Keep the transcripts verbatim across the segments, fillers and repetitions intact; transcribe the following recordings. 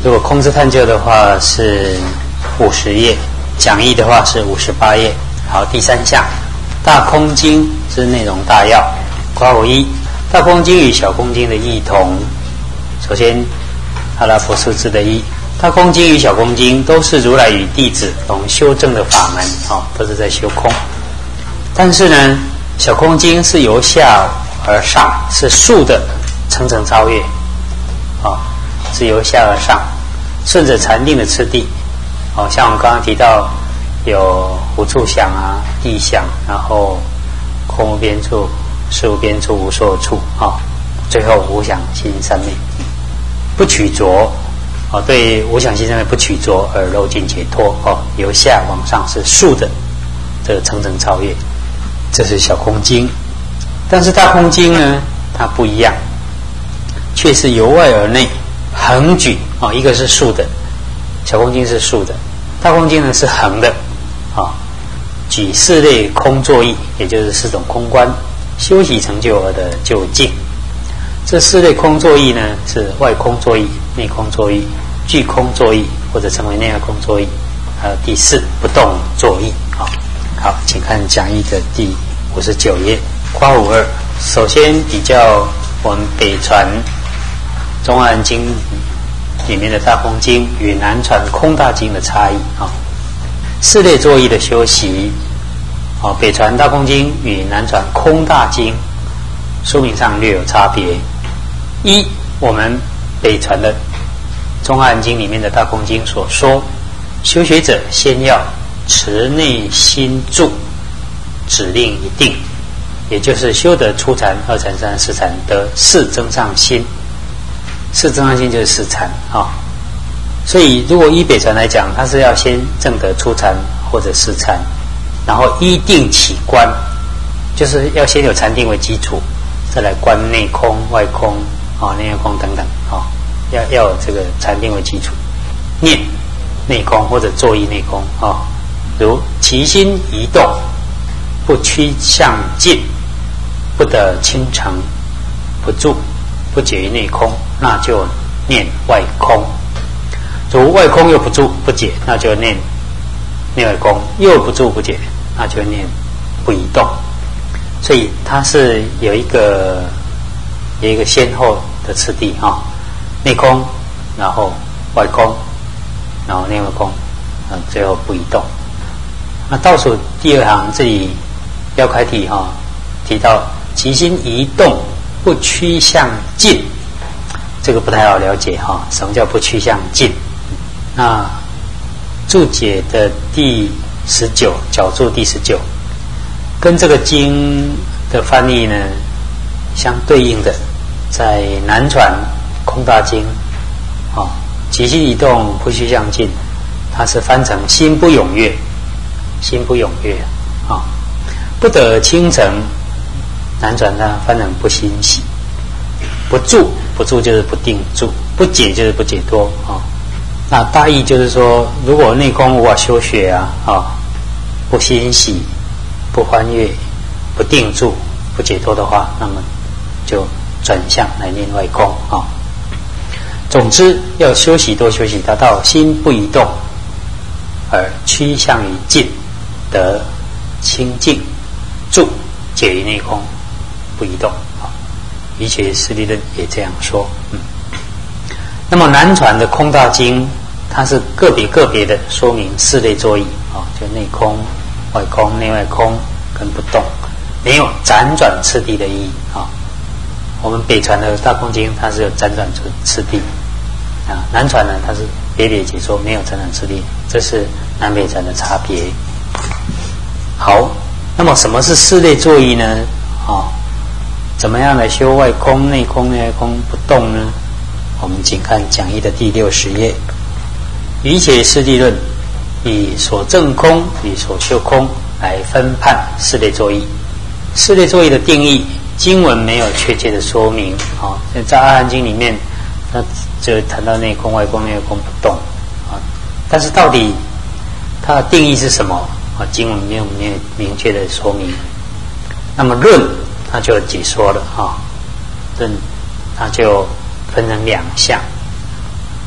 如果空之探究的话是五十页，讲义的话是五十八页。好，第三项，大空经之内容大要。括弧一，大空经与小空经的异同。首先，阿拉伯数字的一，大空经与小空经都是如来与弟子同修正的法门，哦，都是在修空。但是呢，小空经是由下而上，是速的层层超越，哦，是由下而上，顺着禅定的次第，哦，像我们刚刚提到有无处想啊、意想，然后空无边处、事无边处、无所有处，哦，最后无想心三昧，不取着，哦，对无想心三昧不取着而漏尽解脱，哦，由下往上是速的这个层层超越，这是小空经。但是大空经呢，它不一样，却是由外而内横举，哦，一个是竖的，小空经是竖的，大空经呢是横的，啊、哦，举四类空作意，也就是四种空观，修习成就而的究竟。这四类空作意呢，是外空作意、内空作意、具空作意，或者称为内外空作意，还有第四不动作意。啊、哦，好，请看讲义的第五十九页。括弧二，首先比较我们北传中阿含经里面的大空经与南传空大经的差异啊。四类作意的修习啊，北传大空经与南传空大经说明上略有差别。一，我们北传的中阿含经里面的大空经所说，修学者先要持内心住，指令一定。也就是修得初禅、二禅、三禅、四禅得四增上心，四增上心就是四禅啊、哦。所以，如果依北传来讲，它是要先证得初禅或者四禅，然后依定起观，就是要先有禅定为基础，再来观内空、外空啊、哦、内外空等等啊、哦，要要有这个禅定为基础，念内空或者作意内空啊、哦，如其心移动，不趋向近。不得倾城，不住，不解于内空，那就念外空。如外空又不住不解，那就念内外空，又不住不解，那就念不移动。所以它是有一个有一个先后的次第哈、哦，内空，然后外空，然后内外空，嗯，最后不移动。那倒数第二行这里标楷体哈、哦、提到。其心移动，不趋向近，这个不太好了解哈、哦。什么叫不趋向近？那注解的第十九角注第十九，跟这个经的翻译呢相对应的，在南传空大经，啊、哦，其心移动，不趋向近，它是翻成心不踊跃，心不踊跃啊、哦，不得倾城。南传它翻成不欣喜，不住，不住就是不定住，不解就是不解脱啊、哦。那大意就是说，如果内空无法修学啊，啊、哦，不欣喜，不欢悦，不定住，不解脱的话，那么就转向来念外空啊、哦。总之，要修习多修习，达到心不移动，而趋向于静，得清净，住解于内空。不移动啊，瑜伽师地论也这样说。嗯，那么南传的空大经，它是个别个别的说明四类作意啊，就内空、外空、内外空跟不动，没有辗转次第的意义啊。我们北传的大空经，它是有辗转次第啊，南传呢，它是别别解说，没有辗转次第，这是南北传的差别。好，那么什么是四类作意呢？啊？怎么样来修外空、内空、内外空不动呢？我们请看讲义的第六十页。瑜伽师地论以所证空与所修空来分判四类作意。四类作意的定义，经文没有确切的说明。啊，在阿含经里面，那就谈到内空、外空、内外空不动。啊，但是到底它的定义是什么？啊，经文没有没有明确的说明。那么论。他就解说了哈，论他就分成两项，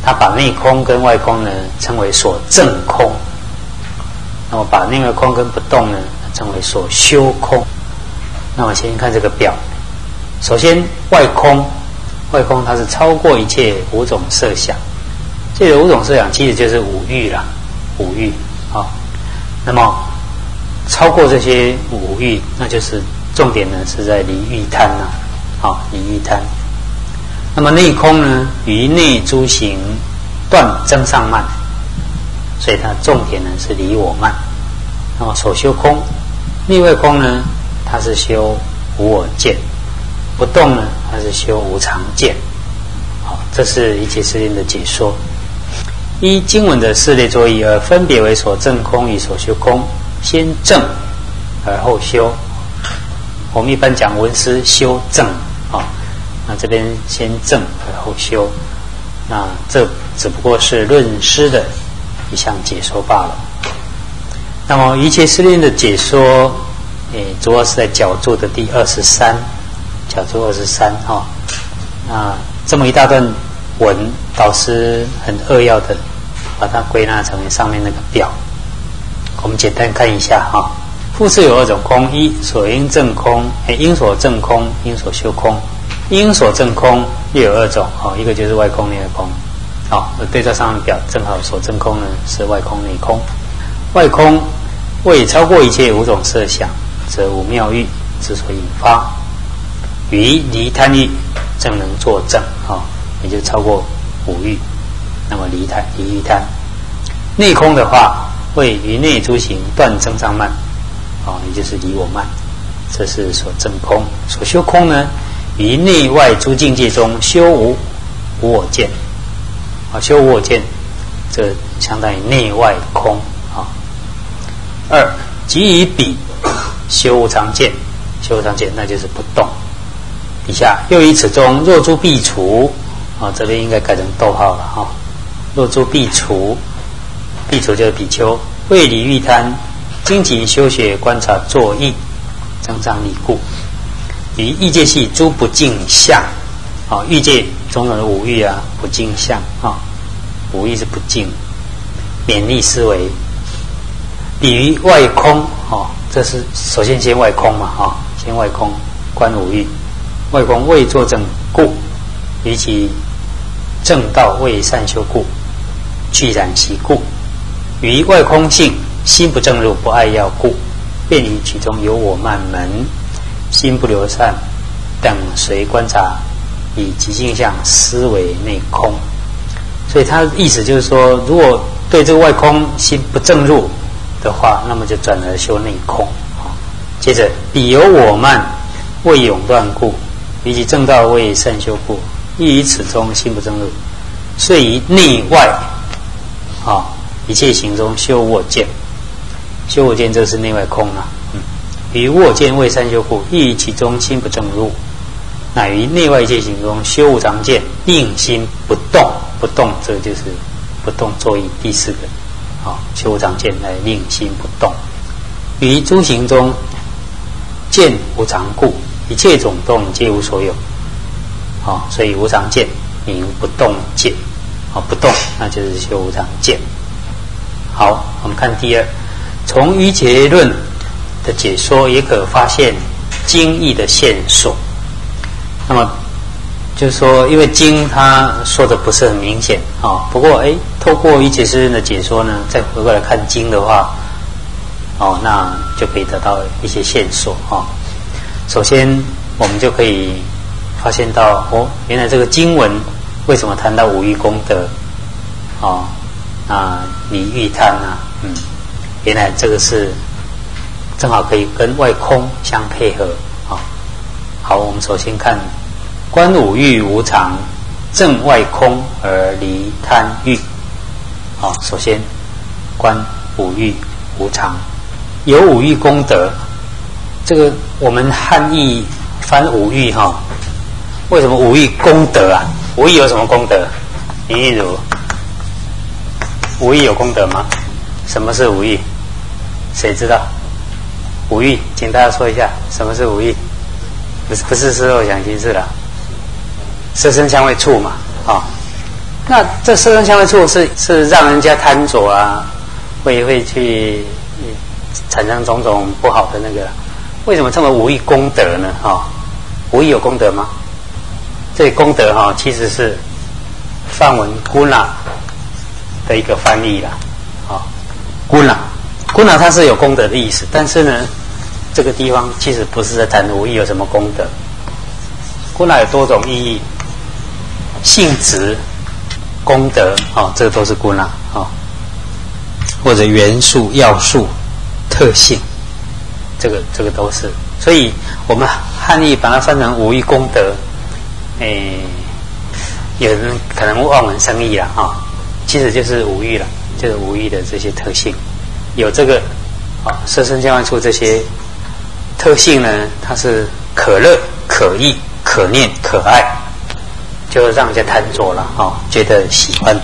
他把内空跟外空呢称为所证空，那么把内外空跟不动呢称为所修空。那么先看这个表，首先外空，外空它是超过一切五种色想，这个五种色想其实就是五欲啦，五欲啊、哦。那么超过这些五欲，那就是重点呢是在离欲贪呐，啊、哦，离欲贪。那么内空呢，于内诸行断增上慢，所以它重点呢是离我慢。那么所修空，内外空呢，它是修无我见，不动呢，它是修无常见。好，这是一切事令的解说。依经文的四类作意而分别为所证空与所修空，先证而后修。我们一般讲文思修证啊，那这边先证而后修，那这只不过是论师的一项解说罢了。那么一切事令的解说，诶，主要是在角注的第二十三，角注二十三哈。那这么一大段文，导师很扼要的把它归纳成为上面那个表。我们简单看一下哈。复次有二种空：一所应证空，诶，因所证空，因所修空。因所证空又有二种哦，一个就是外空内外空。好，对照上面表，正好所证空呢是外空内空。外空为超过一切五种色想，则无妙欲之所引发，于离贪欲正能作证啊、哦，也就超过五欲，那么离贪离欲贪。内空的话，为于内诸行断增上慢啊、哦，也就是离我慢，这是所证空。所修空呢，于内外诸境界中修无无我见啊，修无我见，这相当于内外空啊。二即以彼修无常见，修无常见那就是不动。以下又以此中若诸必除啊，这边应该改成逗号了哈、啊。若诸必除，必除就是比丘，为离欲贪，精勤修学观察作意，增上力故。于欲界系诸不净相啊，欲界种种的五欲啊，不净相啊，五欲是不净，勉励思维。比于外空哦，这是首先先外空嘛哈、哦，先外空观五欲，外空未作证故，于其正道未善修故，具染习故，于外空性心不正入不爱要故，便于其中有我慢门，心不流散等随观察，以极静相思维内空。所以他的意思就是说，如果对这个外空心不正入的话，那么就转而修内空。接着，彼有我慢未永断故，以及正道未善修故，亦于此中心不正入，遂于内外啊一切行中修我见。修我见，这是内外空啊。嗯，于我见未善修故，亦于其中心不正入，乃于内外一切行中修无常见，令心不动。不动，这个就是不动作意第四个。啊，修无常见来令心不动。于诸行中见无常故，一切种动皆无所有。啊，所以无常见名不动见。啊，不动那就是修无常见。好，我们看第二，从瑜伽论的解说也可发现经义的线索。那么就是说，因为经他说的不是很明显啊、哦，不过哎，透过瑜伽师人的解说呢，再回过来看经的话，哦，那就可以得到一些线索啊、哦。首先，我们就可以发现到，哦，原来这个经文为什么谈到五欲功德啊？那离欲贪啊，嗯，原来这个是正好可以跟外空相配合啊、哦。好，我们首先看。观五欲无常，正外空而离贪欲。好，首先观五欲无常，有五欲功德。这个我们汉译翻五欲哈，为什么五欲功德啊？五欲有什么功德？林玉如，五欲有功德吗？什么是五欲？谁知道？五欲，请大家说一下，什么是五欲？不是不是色受想行识了。色身香味触嘛，啊、哦， 那这色声香味触是是让人家贪着啊，会会去产生种种不好的那个。为什么这么无益功德呢？哈、哦，无益有功德吗？这功德哈、哦，其实是梵文 guna 的一个翻译啦。啊、哦、，guna guna 它是有功德的意思，但是呢，这个地方其实不是在谈无益有什么功德。guna 有多种意义，性质。功德哦，这个都是guna哦，或者元素、要素、特性，这个这个都是。所以我们汉译把它翻成无益功德，诶，有人可能望文生义啦哈、哦，其实就是无益了，就是无益的这些特性，有这个啊、哦、色声香味触这些特性呢，它是可乐、可意、可念、可爱。就让人家贪着了哈、哦，觉得喜欢。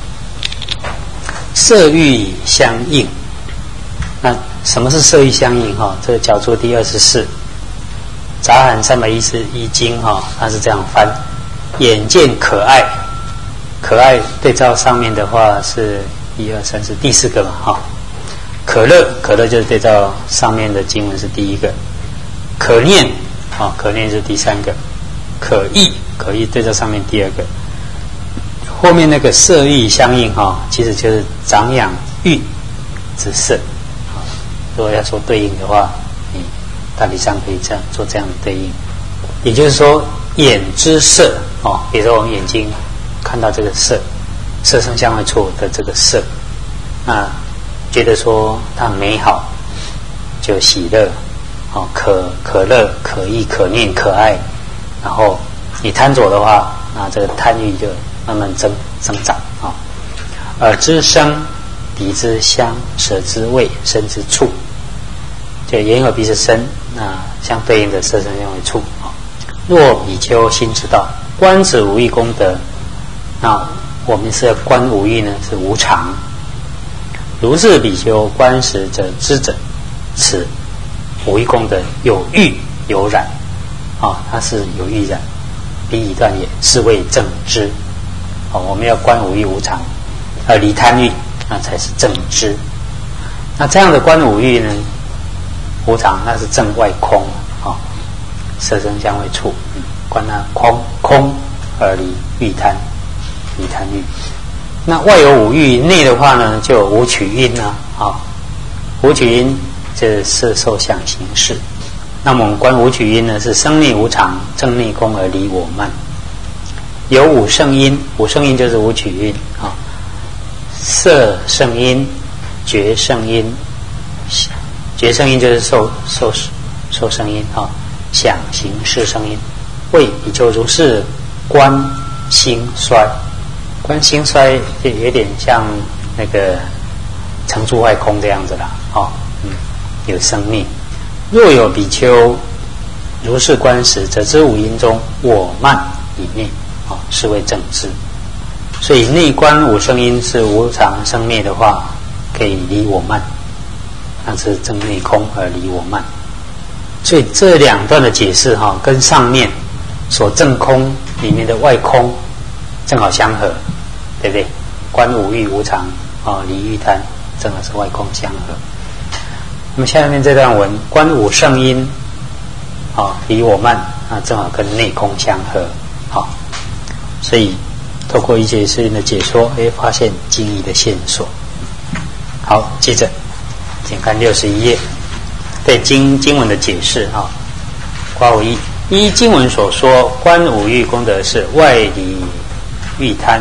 色欲相应，那什么是色欲相应哈、哦？这个角注第二十四，杂含三百一十一经哈、哦，它是这样翻：眼见可爱，可爱对照上面的话是一二三四第四个嘛哈、哦。可乐，可乐就是对照上面的经文是第一个。可念啊、哦，可念是第三个。可意。可以对照上面第二个，后面那个色欲相应哈、哦，其实就是长养欲之色。如果要说对应的话，你大体上可以这样做这样的对应。也就是说，眼之色哦，比如说我们眼睛看到这个色，色声香味触的这个色，那觉得说它美好，就喜乐，哦，可可乐、可意、可念、可爱，然后。你贪着的话，那这个贪欲就慢慢增增长啊。耳之声，鼻之香，舌之味，身之触，就眼耳鼻舌身，那相对应的色声香味触啊。若比丘心知道，观指无益功德，那我们是观无益呢，是无常。如是比丘观时者知者，此无益功德有欲有染啊，它是有欲染。彼以断也，是谓正知。哦，我们要观五欲无常，要离贪欲，那才是正知。那这样的观五欲呢，无常那是正外空啊、哦，色声香味触，嗯、观它空空而离欲贪，离贪欲。那外有五欲，内的话呢，就有五取因啊，啊、哦，五取因这色受想行识。那么我们观五取因呢，是生灭无常，正内空而离我慢。有五圣因，五圣因就是五取因啊、哦，色圣因、觉圣因、觉圣因就是受受受圣因啊、哦，想行识圣因。谓比丘如是观兴衰，观兴衰就有点像那个成住外空这样子啦，哦，嗯，有生灭。若有比丘如是观时，则知五因中我慢以内，啊、哦，是为正知。所以内观五圣因是无常生灭的话，可以离我慢，那是正内空而离我慢。所以这两段的解释哈、哦，跟上面所正空里面的外空正好相合，对不对？观五欲无常啊、哦，离欲贪，正好是外空相合。那么下面这段文观五圣因啊、哦，离我慢啊，正好跟内空相合。好、哦，所以透过一些事情的解说，哎，发现经义的线索。好，接着请看六十一页，对经经文的解释啊。括弧一，依经文所说，观五欲功德是外离欲贪，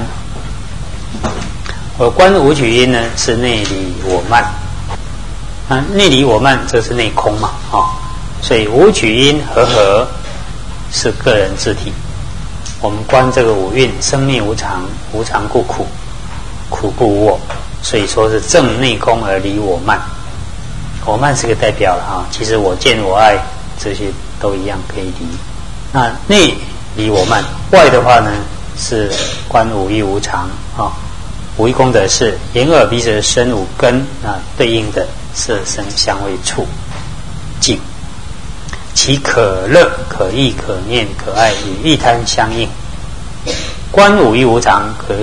而观五取因呢是内离我慢。啊，内离我慢，这是内空嘛，啊、哦，所以五取因和合是个人自体。我们观这个五蕴，生命无常，无常故苦，苦故无我，所以说是正内空而离我慢。我慢是个代表了啊，其实我见我爱这些都一样可以离。那内离我慢，外的话呢是观五欲无常啊，五欲功德是眼耳鼻舌身五根啊，对应的色声香味触境，其可乐、可意、可念、可爱与欲贪相应。观五欲无常可以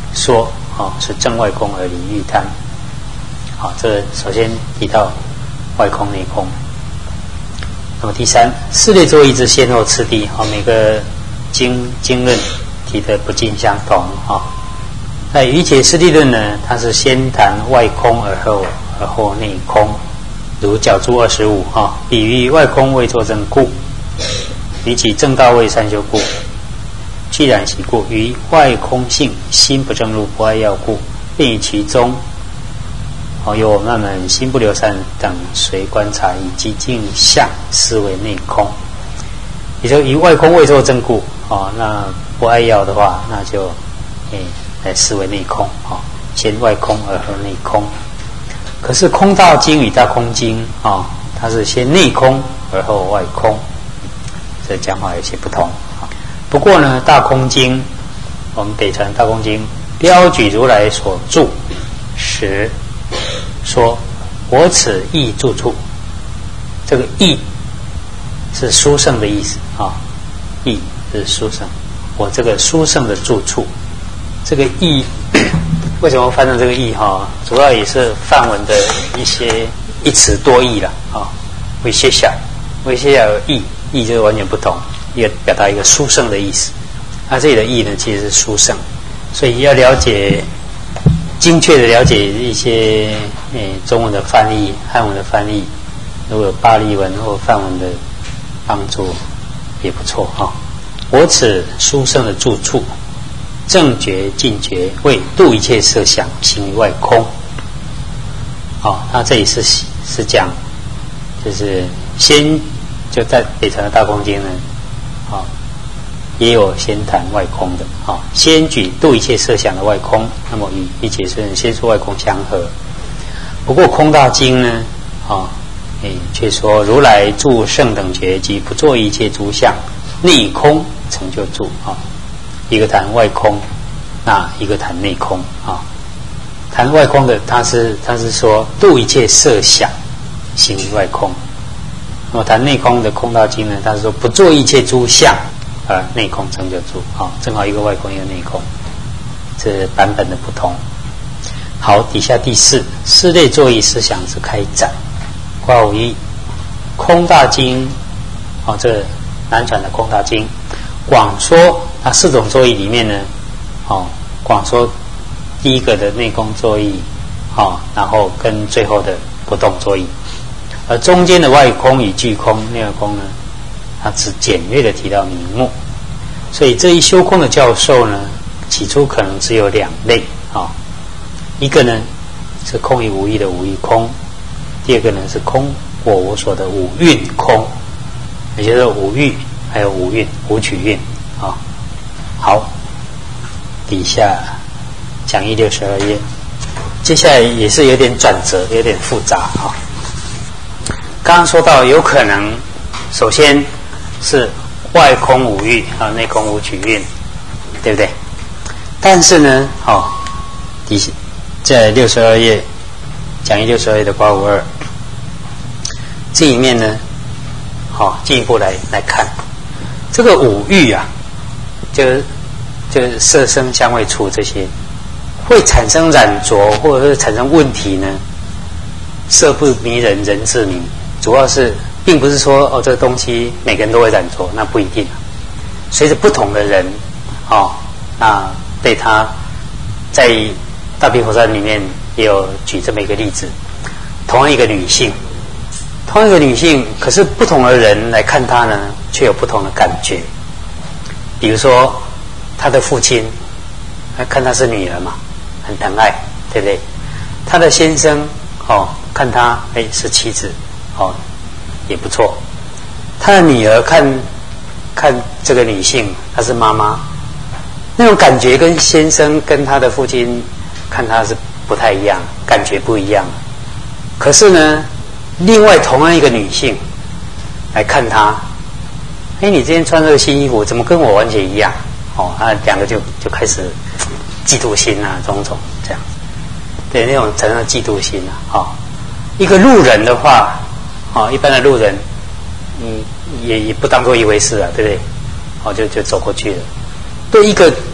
说哦是正外空而离欲贪。好，这个首先提到外空内空。那么第三，四类作意之先后次第，好，每个经经论提的不尽相同啊。在瑜伽师地论呢，它是先谈外空而后而后内空，如角注二十五啊，比喻外空未作正故，比起正道未三修故，既然其故，于外空性心不正入不爱要故，便于其中。哦，有我慢慢心不流散等随观察，以及镜相思为内空。也就以外空未作正故，哦，那不爱要的话，那就诶来思为内空，哦，先外空而后内空。可是空道经与大空经，哦，它是先内空而后外空，这讲法有些不同。不过呢，大空经，我们北传大空经标举如来所著时。说我此意住处，这个意是殊胜的意思啊，意是殊胜，我这个殊胜的住处，这个意为什么翻成这个意哈？主要也是梵文的一些一词多义了啊。为歇下，为歇下有意，意就是完全不同，一个表达一个殊胜的意思。那这里的意呢，其实是殊胜，所以要了解。精确的了解一些诶中文的翻译、汉文的翻译，如果有巴利文或梵文的帮助也不错哈、哦。我此殊胜的住处，正觉尽觉，为度一切设想，行于外空。哦，那这里是是讲，就是先就在北传的大空经呢，啊、哦。也有先谈外空的啊，先举度一切设想的外空，那么与一切圣人先说外空相合。不过空大经呢，啊，诶，却说如来住圣等觉及不作一切诸相，内空成就住啊。一个谈外空，那一个谈内空啊。谈外空的，他是他是说度一切设想，行于外空。那么谈内空的空大经呢，他是说不作一切诸相。呃，内空成就住，好、哦，正好一个外空，一个内空，这版本的不同。好，底下第四，四类作意思想之开展。括五一，空大经，哦，这南传的空大经，广说它四种作意里面呢，哦，广说第一个的内空作意，哦，然后跟最后的不动作意，而中间的外空与具空、内外空呢？他只简略的提到名目，所以这一修空的教授呢，起初可能只有两类啊、哦，一个呢是空于无义的无义空，第二个呢是空我无所的五蕴空，也就是五欲还有五蕴五取蕴啊、哦。好，底下讲义六十二页，接下来也是有点转折，有点复杂啊、哦。刚刚说到有可能，首先。是外空无欲啊，内空无取蕴，对不对？但是呢，哦，底下在六十二页讲义六十二页的八五二，这里面呢，好、哦、进一步来来看这个五欲啊，就是就是色声香味触这些，会产生染着或者是产生问题呢？色不迷人，人自迷，主要是。并不是说哦，这个东西每个人都会染着，那不一定。随着不同的人，哦，那对他，在大毗佛山里面也有举这么一个例子：同样一个女性，同样一个女性，可是不同的人来看她呢，却有不同的感觉。比如说，她的父亲，看她是女儿嘛，很疼爱，对不对？她的先生，哦，看她，哎，是妻子，哦。也不错，他的女儿看看这个女性，她是妈妈，那种感觉跟先生跟他的父亲看她是不太一样，感觉不一样。可是呢，另外同样一个女性来看她，哎，你今天穿这个新衣服，怎么跟我完全一样？哦，啊，两个就就开始嫉妒心啊，种种这样，对，那种产生嫉妒心啊，哦，一个路人的话。哦，一般的路人，嗯，也也不当做一回事啊，对不对？哦，就就走过去了。对一个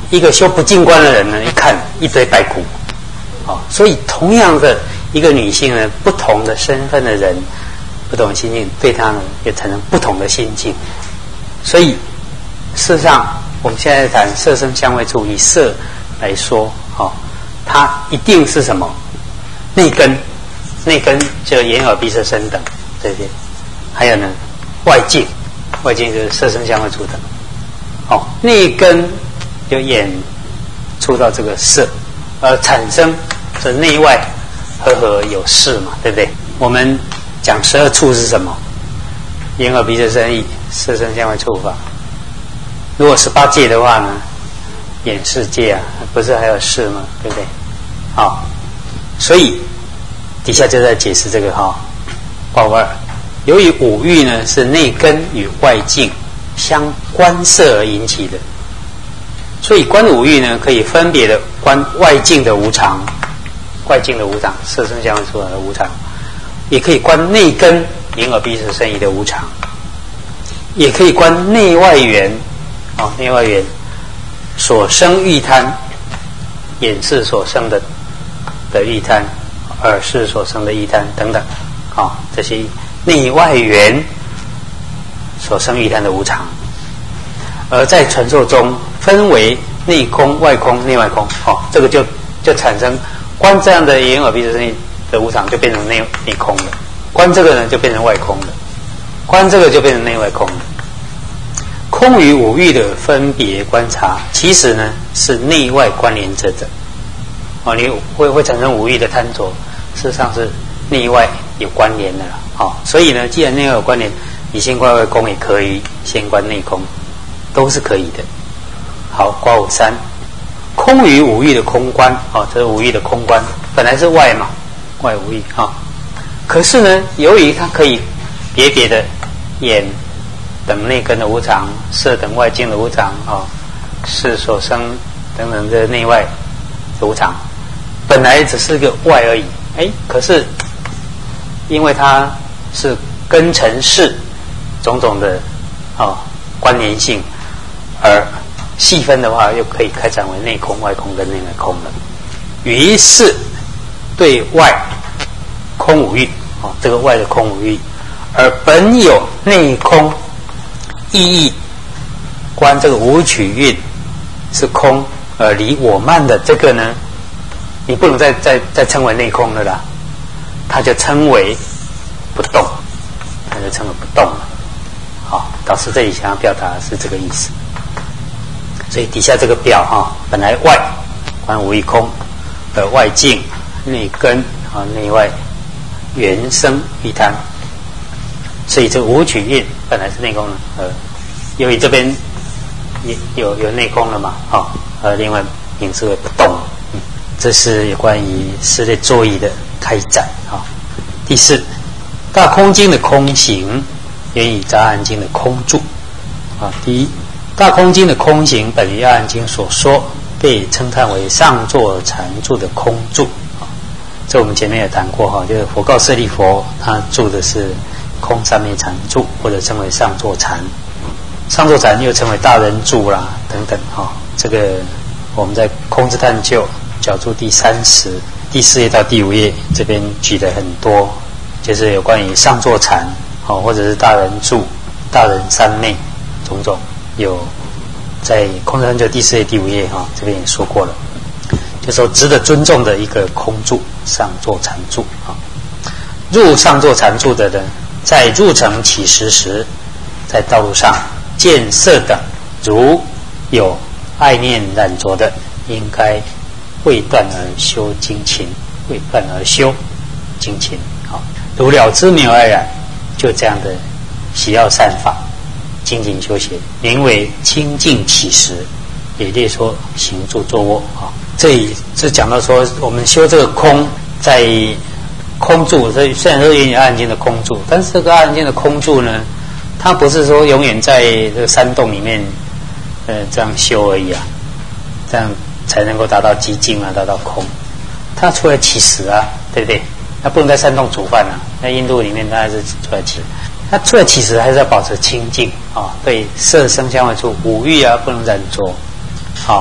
一个修不净观的人呢，一看一堆白骨，哦，所以同样的一个女性呢，不同的身份的人，不同的心境，对她呢也产生不同的心境。所以事实上，我们现在谈色声香味触，以色来说，哦，它一定是什么？内根，内根就眼耳鼻舌身等这些，还有呢外境，外境就是色声香味触等。哦，内根就眼触到这个色，而产生这内外和合有事嘛，对不对？我们讲十二处是什么？眼耳鼻舌身意，色声香味触法。如果十八界的话呢，眼识界啊，不是还有事吗？对不对？好，所以底下就在解释这个哈，括弧二，由于五欲呢是内根与外境相观摄而引起的，所以观五欲呢可以分别的观外境的无常，外境的无常，色声香味触法的无常，也可以观内根眼耳鼻舌身意的无常，也可以观内外缘，哦，内外缘所生欲贪，眼识所生的的欲贪，耳识所生的欲贪等等，哦，这些内外缘所生欲贪的无常，而在传授中分为内空、外空、内外空，哦，这个就就产生观这样的眼耳鼻舌身意的无常，就变成内内空了；观这个呢，就变成外空了；观这个就变成内外空了。空与五欲的分别观察，其实呢是内外关联着的。哦，你会会产生五欲的贪着，事实上是内外有关联的了。哦，所以呢，既然内外有关联，你先观外空也可以，先观内空，都是可以的。好，括弧三，空与五欲的空观，哦，这是五欲的空观，本来是外嘛，外五欲啊、哦。可是呢，由于它可以别别的眼等内根的无常，色等外境的无常，哦，识所生等等的内外的无常，本来只是个外而已，哎，可是因为它是根尘世种种的哦关联性，而细分的话，又可以开展为内空、外空跟内外空了。于是对外空五欲，哦，这个外的空五欲，而本有内空意义观这个五取蕴是空，而离我慢的这个呢，你不能再再再称为内空了啦，它就称为不动，它就称为不动了。好，导师这里想要表达的是这个意思。所以底下这个表哈，本来外观无一空，而外境内根啊内外缘生欲贪，所以这个五取蕴本来是内空的，呃，由于这边有有内空了嘛，好、哦，呃，另外名字为不动，嗯，这是有关于四类作意的开展啊、哦。第四，大空经的空行源于杂含经的空住啊。第一，大空经的空行本于阿含经所说，被称叹为上座禅住的空住啊。这我们前面也谈过哈，就是佛告舍利佛，他住的是空三昧禅住，或者称为上座禅。上座禅又称为大人住啦等等哈、哦。这个我们在空之探究角注第三十第四页到第五页这边举的很多，就是有关于上座禅，哦，或者是大人住、大人三昧种种，有在空之探究第四页第五页哈、哦，这边也说过了，就说值得尊重的一个空住上座禅住啊、哦。入上座禅住的人，在入城起时时，在道路上见色等，如有爱念染着的，应该未断而修精勤，未断而修精勤。好，如了知没有爱染，就这样的喜要善法，精勤修学，名为清净起时，也列说行住坐卧。啊，这里是讲到说，我们修这个空，在空住，所以虽然说有点阿含经的空住，但是这个阿含经的空住呢，它不是说永远在这个山洞里面，呃，这样修而已啊，这样才能够达到寂静啊，达到空。它出来起食啊，对不对？它不能在山洞煮饭啊，在印度里面它还是出来起，它出来起食还是要保持清净啊，对色声香味触五欲啊不能染着，啊，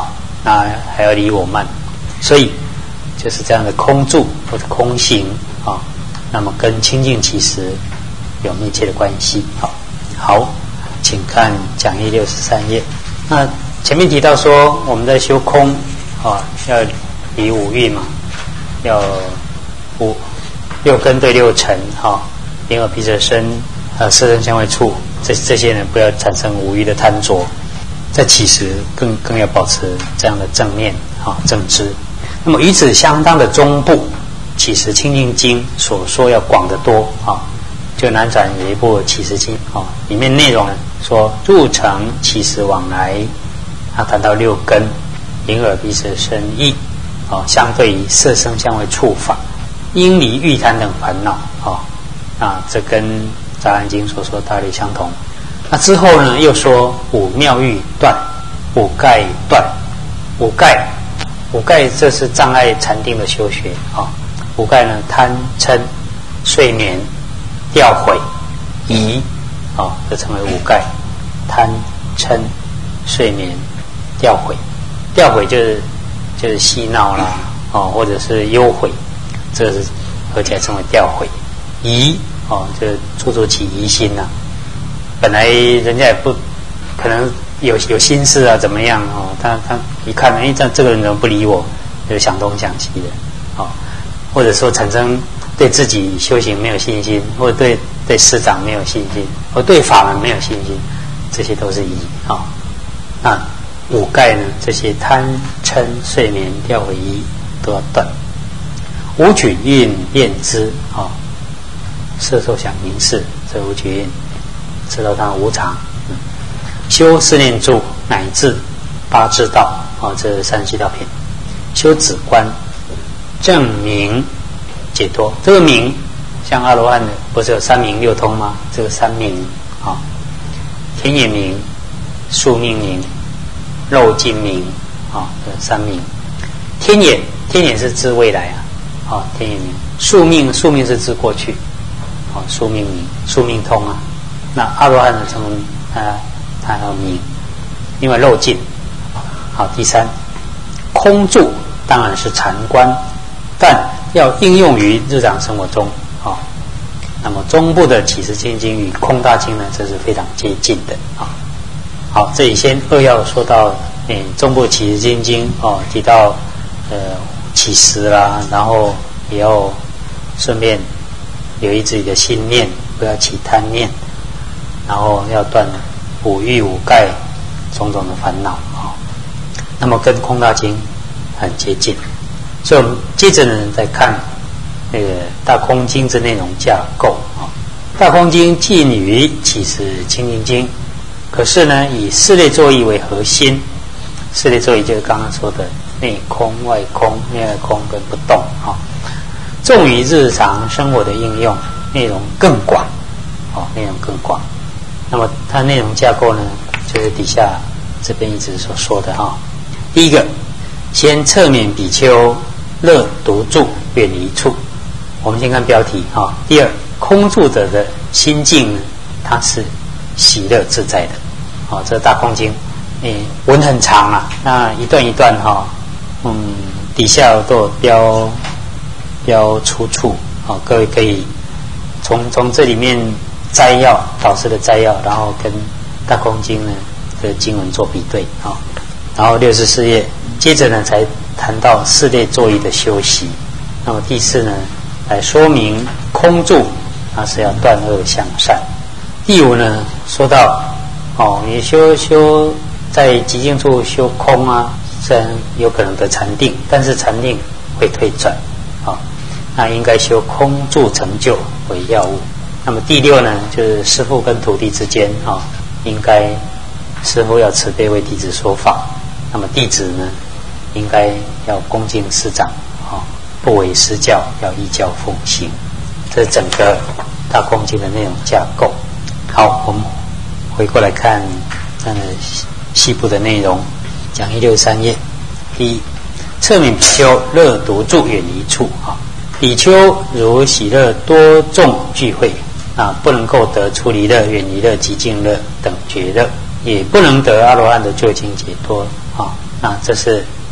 那还要离我慢，所以就是这样的空住或者空行啊，那么跟清净其实有密切的关系。好，好，请看讲义六十三页。那前面提到说我们在修空啊，要离五蕴嘛，要五六根对六尘哈，眼耳鼻舌身啊色声香味触，这这些人不要产生五欲的贪着。在起时更更要保持这样的正念啊正知。那么与此相当的中部起时清净经所说要广得多啊，就南传有一部起时经啊，里面内容说入城起时往来，他谈到六根眼耳鼻舌身意啊，相对于色声香味触法，应离欲贪等烦恼啊，啊这跟杂兰经所说道理相同。那之后呢，又说五妙欲断，五盖断，五盖，五盖这是障碍禅定的修学啊。五盖呢，贪嗔、睡眠、掉悔、疑啊，这称为五盖。贪嗔、睡眠、掉悔，掉悔就是就是嬉闹啦，哦，或者是忧悔，这是合起来称为掉悔。疑哦，就是处处起疑心呐、啊。本来人家也不可能有有心事啊，怎么样哦？他他一看，哎，这这个人怎么不理我？就想东想西的，哦，或者说产生对自己修行没有信心，或者对对师长没有信心，或对法门没有信心，这些都是疑啊。那五盖呢？这些贪嗔睡眠掉悔疑都要断。五取蕴辨知啊，色受想行识，这五取蕴。知道它无常，嗯、修四念住乃至八支道啊，这是三七道品。修止观，证明解脱。这个明，像阿罗汉的不是有三明六通吗？这个三明啊，天眼明、宿命明、肉尽明啊，这三明。天眼，天眼是知未来啊，啊，天眼明。宿命，宿命是知过去，啊，宿命明，宿命通啊。那阿罗汉的称他他要明，因为漏尽。好，第三，空住当然是禅观，但要应用于日常生活中啊。那么中部的起时清净经与空大经呢，这是非常接近的啊。好，这里先扼要说到，嗯，中部起时清净经哦，提到呃起时啦，然后也要顺便留意自己的心念，不要起贪念。然后要断五欲五盖种种的烦恼啊，那么跟空大经很接近，所以我们接着呢再看那个大空经之内容架构啊。大空经近于起时清净经，可是呢以四类作意为核心，四类作意就是刚刚说的内空、外空、内外空跟不动啊。重于日常生活的应用，内容更广啊，内容更广。那么它内容架构呢，就是底下这边一直所说的哈。第一个，先侧免比丘乐独住远离处。我们先看标题哈。第二，空住者的心境呢，它是喜乐自在的。好，这大空经，诶，文很长啊，那一段一段哈，嗯，底下都有标标出处，好，各位可以从从这里面。摘要导师的摘要，然后跟大空经呢的经文做比对啊、哦，然后六十四页，接着呢才谈到四类作意的修习。那么第四呢，来说明空住，它是要断恶向善。第五呢，说到哦，你修修在极静处修空啊，虽然有可能得禅定，但是禅定会退转啊、哦，那应该修空住成就为要务。那么第六呢，就是师父跟徒弟之间啊、哦，应该师父要慈悲为弟子说法，那么弟子呢，应该要恭敬师长啊、哦，不违师教，要依教奉行。这是整个大空经的内容架构。好，我们回过来看它的细部的内容。讲义六十三页，第一，侧免比丘乐独住远离处啊，比丘如喜乐多众聚会。啊，不能够得出离乐、远离乐、极静乐等觉乐，也不能得阿罗汉的究竟解脱啊。那这是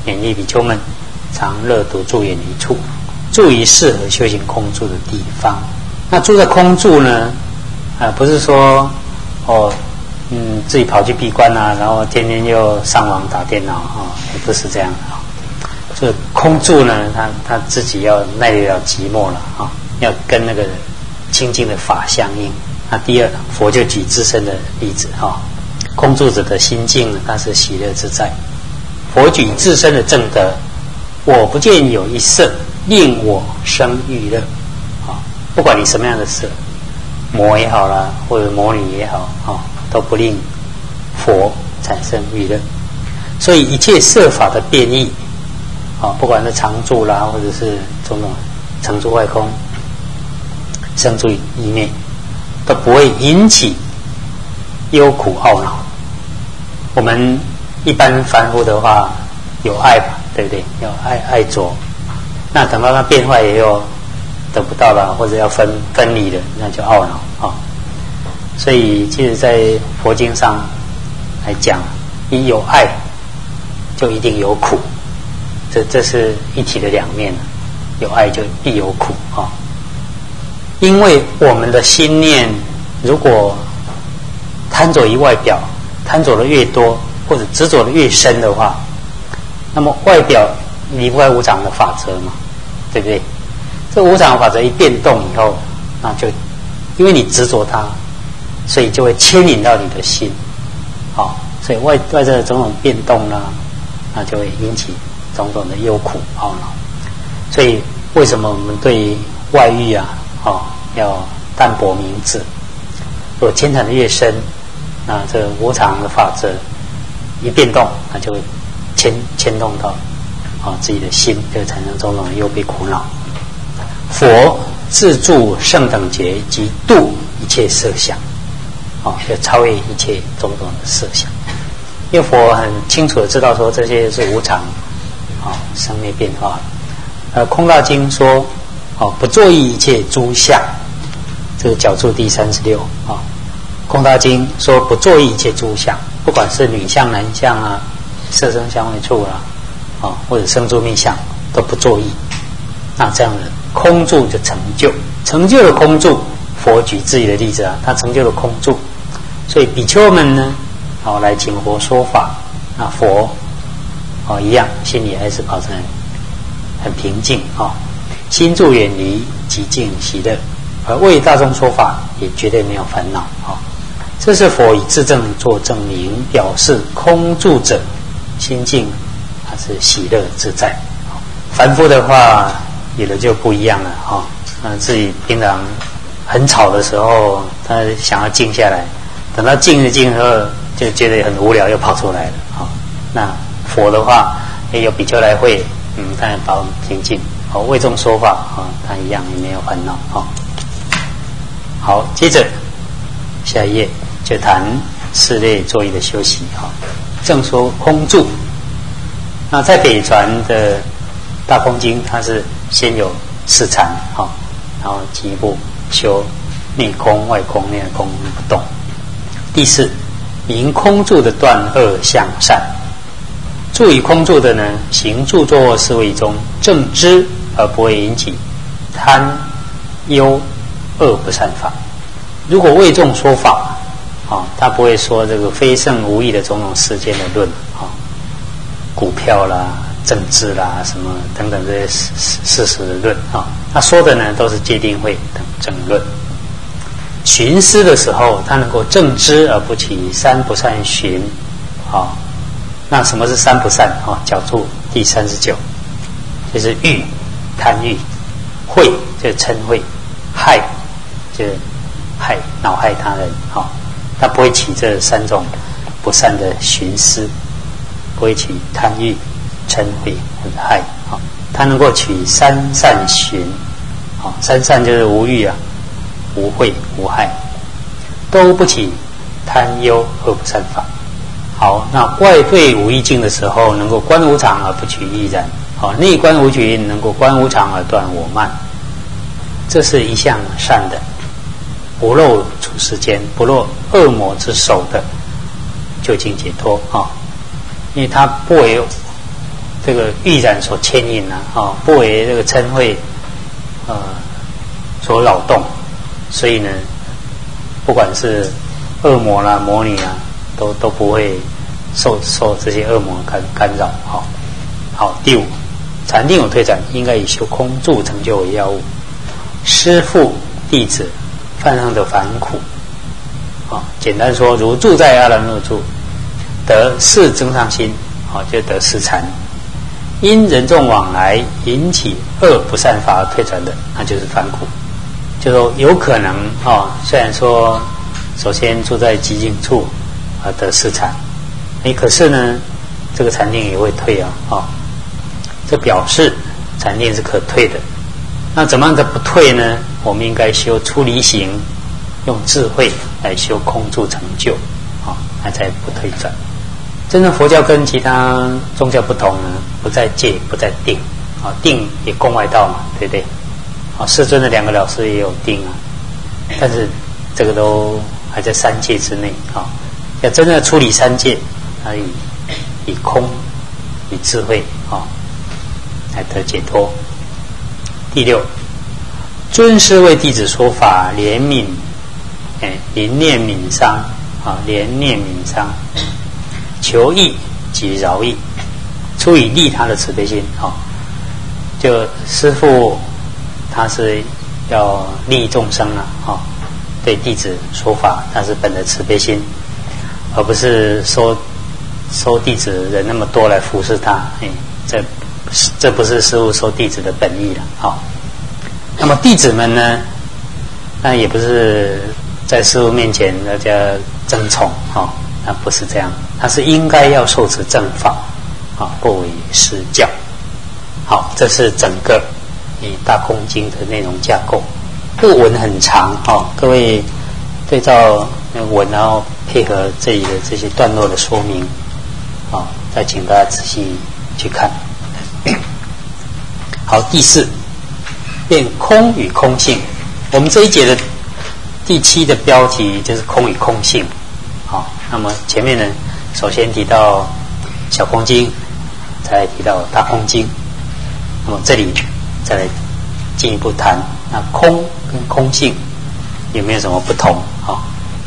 勉励比丘们常乐独住远离处，住于适合修行空住的地方。那住在空住呢，啊、呃，不是说哦，嗯，自己跑去闭关啊，然后天天又上网打电脑啊、哦，也不是这样的啊。这、哦、空住呢，他他自己要耐得了寂寞了啊、哦，要跟那个清净的法相应。那第二，佛就举自身的例子哈、哦，空住者的心境呢，它是喜乐自在。佛举自身的正德，我不见有一色令我生欲乐啊、哦，不管你什么样的色，魔也好啦，或者魔女也好啊、哦，都不令佛产生欲乐。所以一切色法的变异啊、哦，不管是常住啦，或者是种种常住外空、生住意灭，都不会引起忧苦懊恼。我们一般凡夫的话，有爱吧，对不对？有爱爱着，那等到它变坏也有得不到了，或者要分分离了，那就懊恼啊、哦。所以，其实，在佛经上来讲，你有爱，就一定有苦，这这是一体的两面，有爱就必有苦啊、哦。因为我们的心念如果贪着于外表，贪着的越多，或者执着的越深的话，那么外表离不开无常的法则嘛，对不对？这无常的法则一变动以后，那就因为你执着它，所以就会牵引到你的心，好、哦，所以外外在的种种变动呢，那就会引起种种的忧苦懊恼。所以为什么我们对外遇啊，哦，要淡泊明志？如果牵缠的越深，那这个无常的法则一变动，那就会牵牵动到啊、哦、自己的心，就会产生种种的忧悲苦恼。佛自住圣等觉，即度一切色相，哦，就超越一切种种的色相。因为佛很清楚的知道说这些是无常，啊、哦，生灭变化。呃，空大经说，哦，不作意一切诸相，这个角注第三十六啊。空大经说不作意一切诸相，不管是女相、男相啊，色声香味触啊，啊、哦，或者生住灭相，都不作意。那这样的空住就成就，成就了空住。佛举自己的例子啊，他成就了空住，所以比丘们呢，好、哦、来请佛说法，那佛哦一样，心里还是保持很平静啊、哦，心住远离，极静喜乐，而为大众说法也绝对没有烦恼啊、哦。这是佛以自证做证明，表示空住者心境还是喜乐自在。哦、凡夫的话，有的就不一样了哈、哦。那自己平常很吵的时候，他想要静下来，等到静着静着就觉得很无聊，又跑出来了啊、哦。那佛的话，也有比丘来会，嗯，当然保平静，哦，为众说法啊、哦，他一样也没有烦恼啊、哦。好，接着下一页就谈四类作意的修习哈、哦。正说空住，那在北传的大空经，它是先有四禅哈、哦，然后进一步修内空、外空、内空不动。第四，明空住的断恶向善。住于空住的呢，行住坐卧思维中正知而不会引起贪忧恶不善法。如果为众说法啊、哦，他不会说这个非圣无义的种种世间的论啊、哦，股票啦、政治啦什么等等这些事实的论啊、哦，他说的呢都是戒定慧等正论。寻思的时候，他能够正知而不起三不善寻啊。哦，那什么是三不善啊？角注第三十九，就是欲、贪欲；恚就是嗔恚；害就是害恼害他人。好、哦，他不会起这三种不善的寻思，不会起贪欲、嗔恚或者害。好、哦，他能够取三善寻。好、哦，三善就是无欲啊、无恚、无害，都不起贪忧恶不善法。好，那外对无意境的时候，能够观无常而不取意然；好，内观无取因，能够观无常而断我慢。这是一项善的，不漏处世间，不落恶魔之手的究竟解脱啊！因为他不为这个欲染所牵引啊，啊，不为这个嗔恚呃所扰动，所以呢，不管是恶魔啦、魔女啊，都都不会受受这些恶魔干干扰。好，好，第五，禅定有退展，应该以修空住成就为要务。师父弟子犯上的烦苦，啊，简单说，如住在阿兰若住，得四增上心，啊，就得四禅。因人众往来引起恶不善法而退转的，那就是烦苦。就说有可能啊、哦，虽然说首先住在寂静处啊得四禅，哎，可是呢，这个禅定也会退啊，啊、哦，这表示禅定是可退的。那怎么样的不退呢？我们应该修出离行，用智慧来修空住成就，啊、哦，那才不退转。真正佛教跟其他宗教不同呢，不在戒，不在定，啊，定也共外道嘛，对不对？啊，世尊的两个老师也有定啊，但是这个都还在三界之内啊。要真正处理三界，啊，以以空、以智慧啊，来得解脱。第六，尊师为弟子说法，怜悯，哎，怜念悯伤啊，怜念悯伤。求益及饶益，出以利他的慈悲心啊、哦！就师父他是要利益众生啊，啊、哦，对弟子说法，他是本着慈悲心，而不是收收弟子人那么多来服侍他，哎，这这不是师父收弟子的本意了啊、哦。那么弟子们呢，那也不是在师父面前大家争宠啊。哦，那不是这样，他是应该要受持正法，啊，不为施教。好，这是整个以大空经的内容架构。这个文很长哈，各位对照那个文，然后配合这里的这些段落的说明，啊，再请大家仔细去看。好，第四，变空与空性。我们这一节的第七的标题就是空与空性。好，那么前面呢，首先提到小空经，再提到大空经，那么这里再来进一步谈那空跟空性有没有什么不同？好，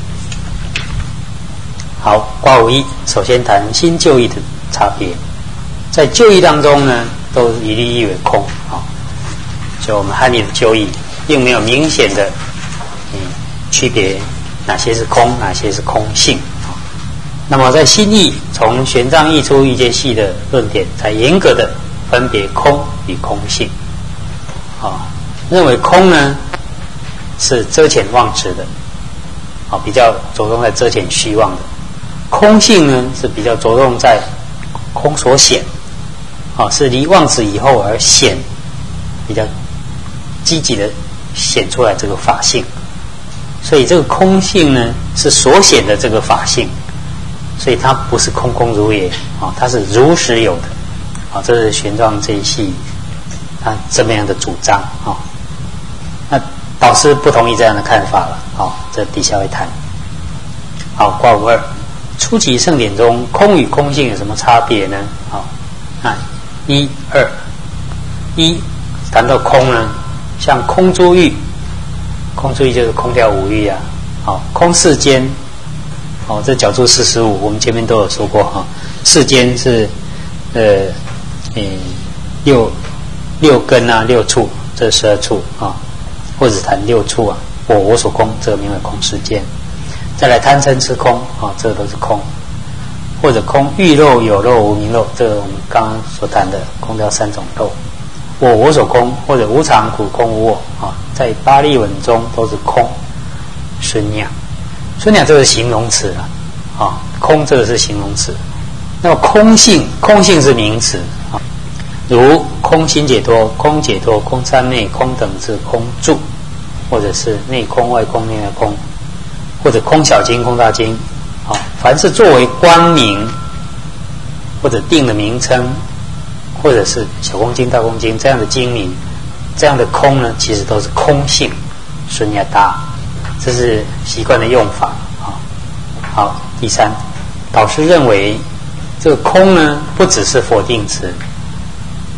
好，卦五一首先谈新旧义的差别，在旧义当中呢，都一律译为空。好，就我们汉译的旧义，并没有明显的嗯区别。哪些是空，哪些是空性？那么在新义从玄奘译出一节系的论点，才严格的分别空与空性。啊，认为空呢是遮遣妄执的，啊，比较着重在遮遣虚妄的；空性呢是比较着重在空所显，啊，是离妄执以后而显，比较积极的显出来这个法性。所以这个空性呢是所显的这个法性，所以它不是空空如也啊，它是如实有的啊。这是玄奘这一系他这么样的主张啊。那导师不同意这样的看法了啊，这底下会谈。好，卦五二，初级圣典中空与空性有什么差别呢？好，那一二一谈到空呢，像空诸欲。空诸欲就是空掉五欲啊，好，空世间，好，这角柱四十五，我们前面都有说过哈。世间是呃，嗯，六六根啊，六处，这十二处啊，或者谈六处啊，我我所空，这个名为空世间。再来贪嗔痴空啊，这个都是空，或者空欲肉有肉无明肉，这个我们刚刚所谈的空掉三种肉。我我所空，或者无常苦空无我啊，在巴利文中都是空。孙鸟，孙鸟这个是形容词啊，啊，空这个是形容词。那么空性，空性是名词啊，如空心解脱、空解脱、空三昧、空等至、空住，或者是内空、外空、内外空，或者空小经、空大经啊，凡是作为光明或者定的名称。或者是小空经、大空经这样的经名，这样的空呢，其实都是空性。孙亚达，这是习惯的用法啊。好，第三，导师认为这个空呢，不只是否定词，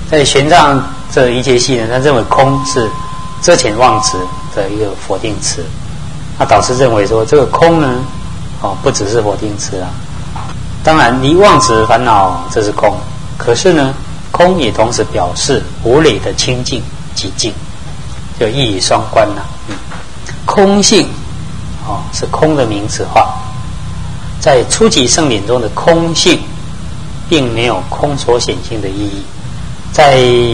在玄奘这一切系呢，他认为空是遮遣妄执的一个否定词。那导师认为说，这个空呢，哦，不只是否定词啊。当然，离妄执烦恼这是空，可是呢，空也同时表示无累的清净极净，就一语双关了、啊。嗯，空性哦是空的名词化，在初级圣典中的空性，并没有空所显性的意义。在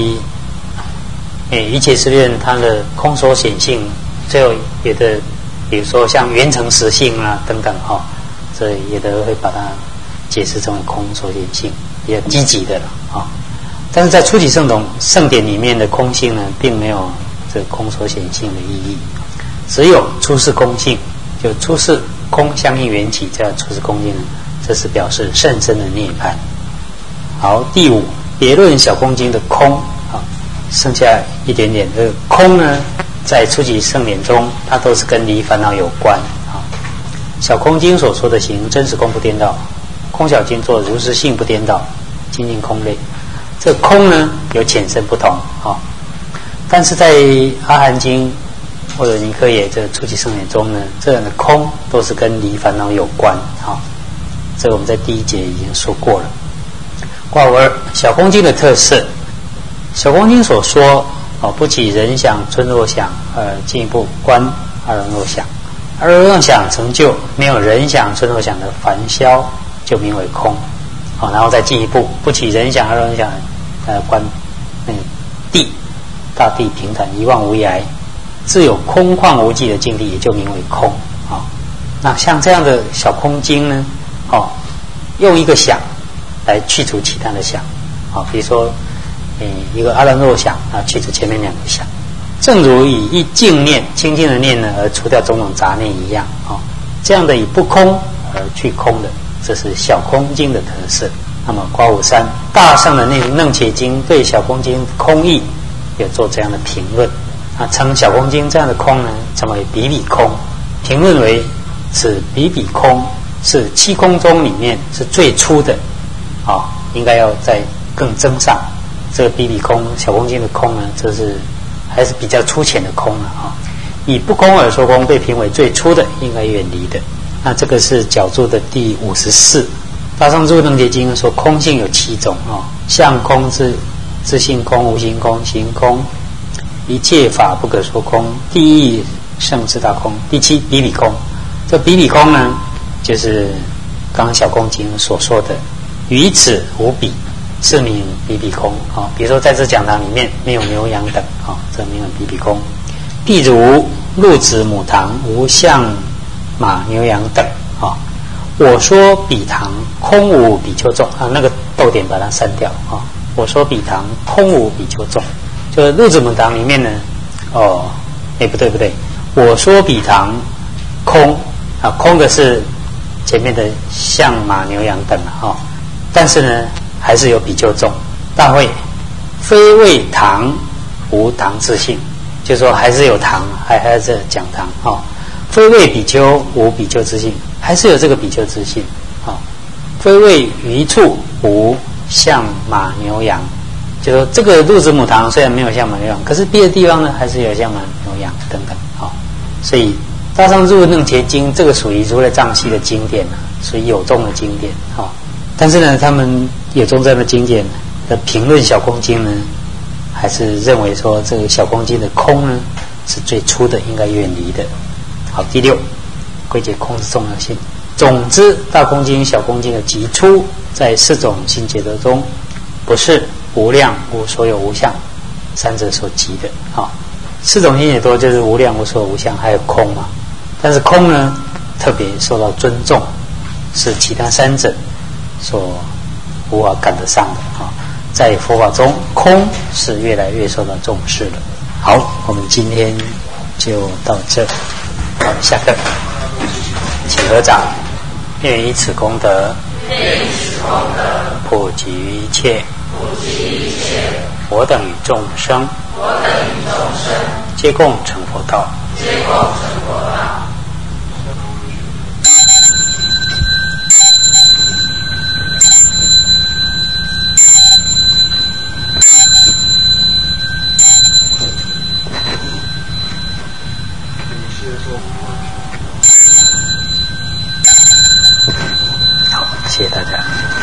诶一切事论它的空所显性，最后有的比如说像缘成实性啊等等哈、哦，所以有的会把它解释成为空所显性，比较积极的了啊、哦。但是在初级圣统圣典里面的空性呢，并没有这空所显性的意义，只有出世空性，就出世空相应缘起，叫出世空性呢，这是表示甚深的涅槃。好，第五，别论小空经的空啊，剩下一点点。这个空呢，在初级圣典中，它都是跟离烦恼有关啊。小空经所说的行真实空不颠倒，空小经做如实性不颠倒，精进空类。这个空呢有浅深不同啊，但是在阿含经或者尼科耶这初级圣典中呢，这样的空都是跟离烦恼有关啊。这个我们在第一节已经说过了。卦五二，小空经的特色。小空经所说哦，不起人想村落想，呃，进一步观二人若想，二人若想成就没有人想村落想的凡消，就名为空。好、哦，然后再进一步，不起人想二人想，呃，观那个地，大地平坦一望无涯，自有空旷无际的境地，也就名为空。啊、哦，那像这样的小空经呢，哦，用一个想来去除其他的想，啊、哦，比如说，嗯，一个阿兰若想啊，去除前面两个想，正如以一净念、清净的念呢，而除掉种种杂念一样，啊、哦，这样的以不空而去空的。这是小空经的特色。那么卦五三，大圣的楞楞伽经对小空经空义有做这样的评论啊，称小空经这样的空呢，称为比比空。评论为此比比空是七空中里面是最粗的啊，应该要再更增上。这个比比空小空经的空呢，这是还是比较粗浅的空了啊。以不空而说空，被评为最粗的，应该远离的。那这个是角注的第五十四。大圣智慧楞伽经说，空性有七种啊，相空、自自性空、无形空、行空，一切法不可说空，第一圣智大空。第七比比空，这比比空呢，就是刚刚小空经所说的，于此无比，是名比比空啊。比如说在这讲堂里面没有牛羊等啊，这名为比比空。譬如鹿子母堂无象马牛羊等啊，我说彼堂空无比丘众啊，那个逗点把它删掉啊。我说彼堂空无比丘众，就是鹿子母堂里面呢，哦，哎不对不对，我说彼堂空啊，空的是前面的象马牛羊等啊，但是呢还是有比丘众。大会非谓堂无堂自性，就是说还是有堂，还还是讲堂啊。非谓比丘无比丘之性，还是有这个比丘之性啊、哦。非谓余处无象马牛羊，就说这个鹿子母堂虽然没有象马牛羊，可是别的地方呢还是有象马牛羊等等啊、哦。所以大圣智慧楞伽经这个属于如来藏系的经典啊，属于有宗的经典啊、哦。但是呢，他们有宗这样的经典的评论小空经呢，还是认为说这个小空经的空呢是最粗的，应该远离的。好，第六，归结空之重要性。总之，大空经、小空经的极粗，在四种心解脱中，不是无量、无所有、无相三者所及的。啊，四种心解脱就是无量、无所有、无相，还有空嘛。但是空呢，特别受到尊重，是其他三者所无法赶得上的。啊，在佛法中，空是越来越受到重视了。好，我们今天就到这。好，下课，请合掌。愿以此功德，普及于一切，我等与众生，皆共成佛道。 好，谢谢大家。